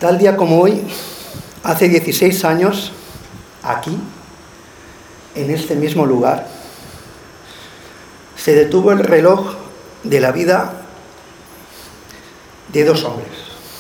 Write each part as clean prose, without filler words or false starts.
Tal día como hoy, hace 16 años, aquí, en este mismo lugar, se detuvo el reloj de la vida de dos hombres.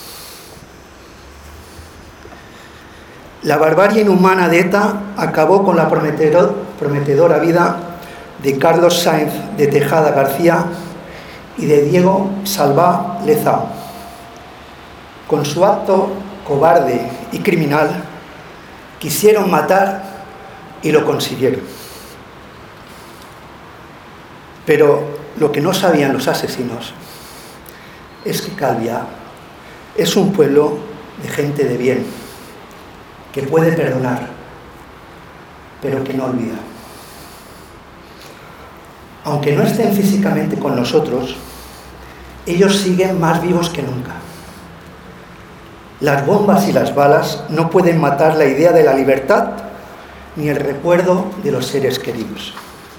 La barbarie inhumana de ETA acabó con la prometedora vida de Carlos Sáenz de Tejada García y de Diego Salvá Lezao. Con su acto cobarde y criminal, quisieron matar y lo consiguieron. Pero lo que no sabían los asesinos es que Calviá es un pueblo de gente de bien, que puede perdonar, pero que no olvida. Aunque no estén físicamente con nosotros, ellos siguen más vivos que nunca. Las bombas y las balas no pueden matar la idea de la libertad ni el recuerdo de los seres queridos.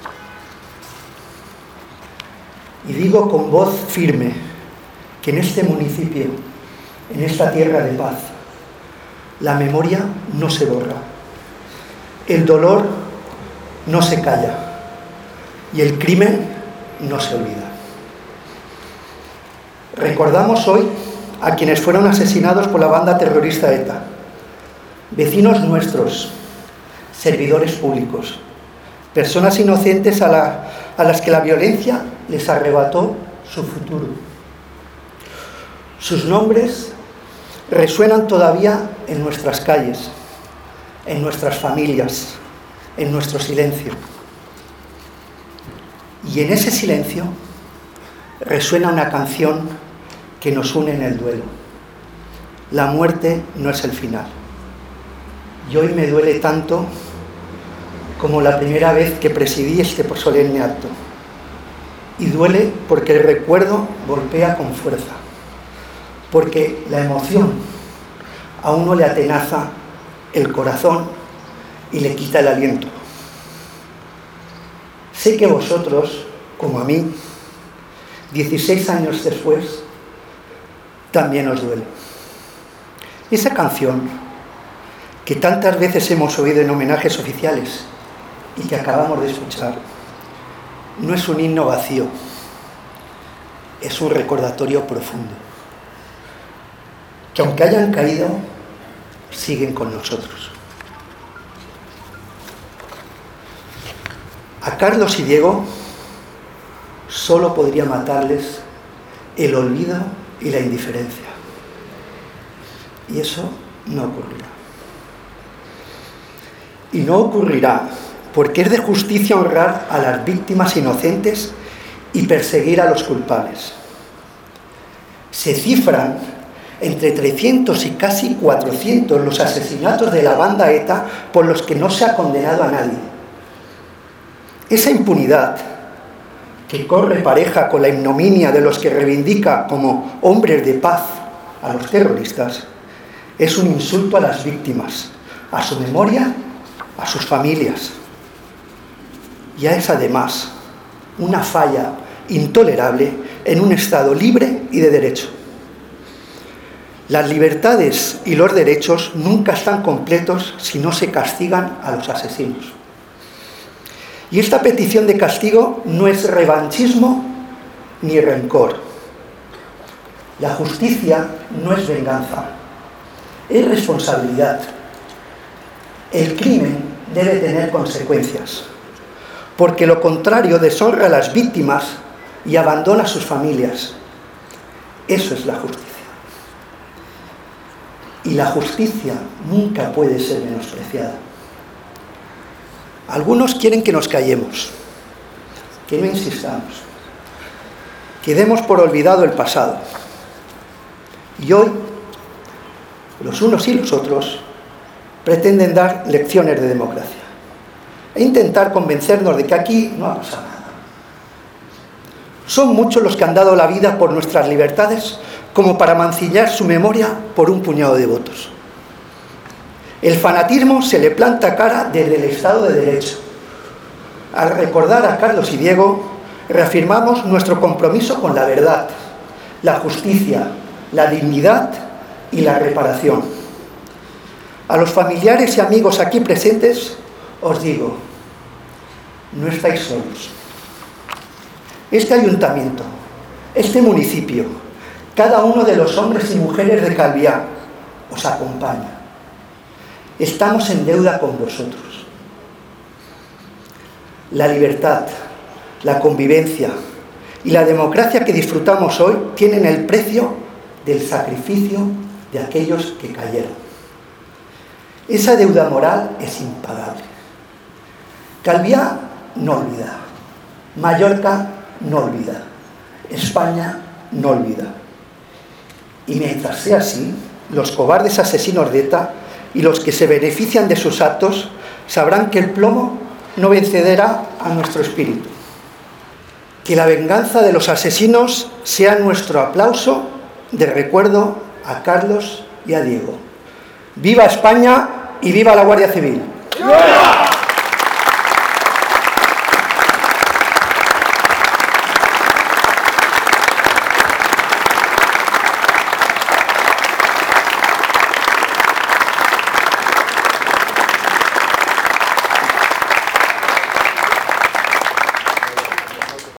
Y digo con voz firme que en este municipio, en esta tierra de paz, la memoria no se borra, el dolor no se calla y el crimen no se olvida. Recordamos hoy a quienes fueron asesinados por la banda terrorista ETA, vecinos nuestros, servidores públicos, personas inocentes a las que la violencia les arrebató su futuro. Sus nombres resuenan todavía en nuestras calles, en nuestras familias, en nuestro silencio. Y en ese silencio resuena una canción que nos une en el duelo. La muerte no es el final. Y hoy me duele tanto como la primera vez que presidí este solemne acto. Y duele porque el recuerdo golpea con fuerza, porque la emoción a uno le atenaza el corazón y le quita el aliento. Sé que vosotros, como a mí, 16 años después, también os duele. Esa canción que tantas veces hemos oído en homenajes oficiales y que acabamos de escuchar, no es un himno vacío, es un recordatorio profundo, que aunque hayan caído, siguen con nosotros. A Carlos y Diego solo podría matarles el olvido y la indiferencia. Y eso no ocurrirá. Y no ocurrirá porque es de justicia honrar a las víctimas inocentes y perseguir a los culpables. Se cifran entre 300 y casi 400 los asesinatos de la banda ETA por los que no se ha condenado a nadie. Esa impunidad que corre pareja con la ignominia de los que reivindica como hombres de paz a los terroristas, es un insulto a las víctimas, a su memoria, a sus familias. Ya es además una falla intolerable en un Estado libre y de derecho. Las libertades y los derechos nunca están completos si no se castigan a los asesinos. Y esta petición de castigo no es revanchismo ni rencor. La justicia no es venganza, es responsabilidad. El crimen debe tener consecuencias, porque lo contrario deshonra a las víctimas y abandona a sus familias. Eso es la justicia. Y la justicia nunca puede ser menospreciada. Algunos quieren que nos callemos, que no insistamos, que demos por olvidado el pasado. Y hoy, los unos y los otros pretenden dar lecciones de democracia e intentar convencernos de que aquí no ha pasado nada. Son muchos los que han dado la vida por nuestras libertades como para mancillar su memoria por un puñado de votos. El fanatismo se le planta cara desde el Estado de Derecho. Al recordar a Carlos y Diego, reafirmamos nuestro compromiso con la verdad, la justicia, la dignidad y la reparación. A los familiares y amigos aquí presentes os digo, no estáis solos. Este ayuntamiento, este municipio, cada uno de los hombres y mujeres de Calviá os acompaña. Estamos en deuda con vosotros. La libertad, la convivencia y la democracia que disfrutamos hoy tienen el precio del sacrificio de aquellos que cayeron. Esa deuda moral es impagable. Calviá no olvida, Mallorca no olvida, España no olvida. Y mientras sea así, los cobardes asesinos de ETA y los que se benefician de sus actos sabrán que el plomo no vencerá a nuestro espíritu. Que la venganza de los asesinos sea nuestro aplauso de recuerdo a Carlos y a Diego. ¡Viva España y viva la Guardia Civil! ¡Viva!